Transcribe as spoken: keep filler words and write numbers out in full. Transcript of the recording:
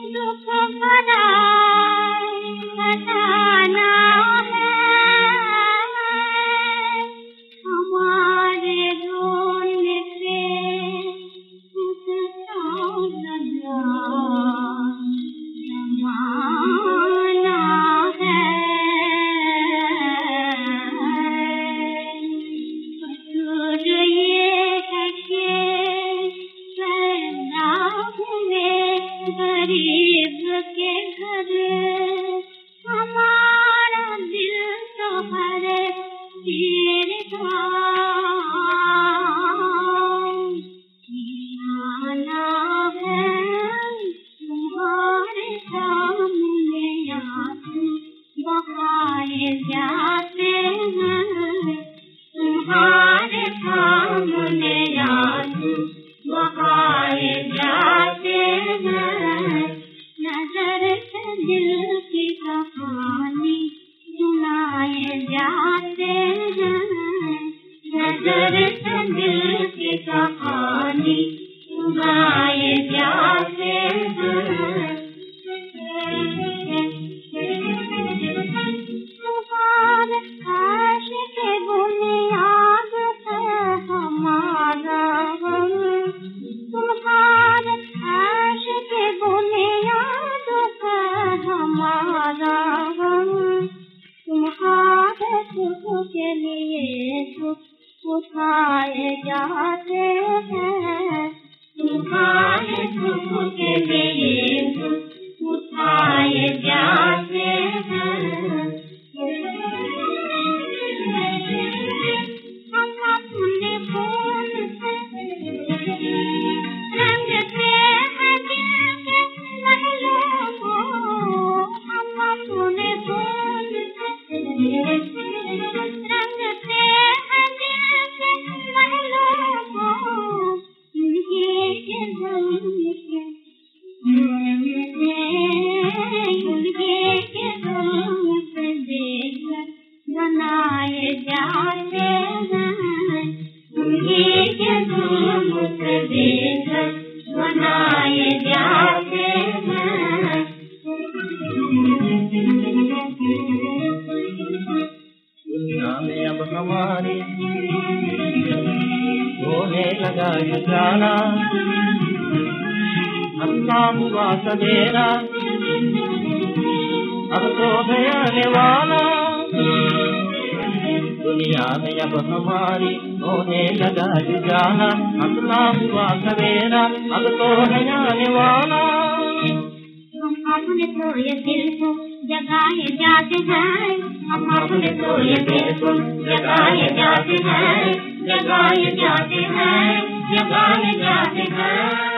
दुख भरा खजाना है, हमारे रोने पे उसका जमाना है। कसूर ये है कि पैदा हुए गरीब के घर, हमारा दिल तो हर पीर का निशाना है। तुम्हारे सामने आंसू बहाए जाते हैं, तुम्हारे सामने आंसू बहाए जाते हैं। नजर से दिल की कहानी सुनाए जाते हैं, नजर से दिल की कहानी सुनाए जाते हैं। तुम्हारे आशिक़ के बुनियाद है हमारा गम, तुम्हारे आशिक़ के बुनियाद है हमारा गम। तुम्हारे सुख के लिए सुख उठाए जाते हैं, तुम्हारे सुख के लिए सुख उठाए जाते हैं। हम अपने खून से रंगते हैं दिल के महलों को, हम अपने खून से रंगते हैं दिल के महलों को। उनके के दम के उनके के दम पे देखकर बनाए जाते हैं, उनके के दम पे देखकर बनाए जाते हैं। दुनिया में अब हमारी होने लगा जाना, अपना हुआ सवेरा अब तो गया वाला। दुनिया में अब हमारी होने लगा जाना, अपना हुआ सवेरा अब तो गया वाला। हम अपने सोए दिल को जगाए जाते हैं, हम अपने सोए दिल को जगाए जाते हैं, जगाए जाते हैं, जगाए जाते हैं।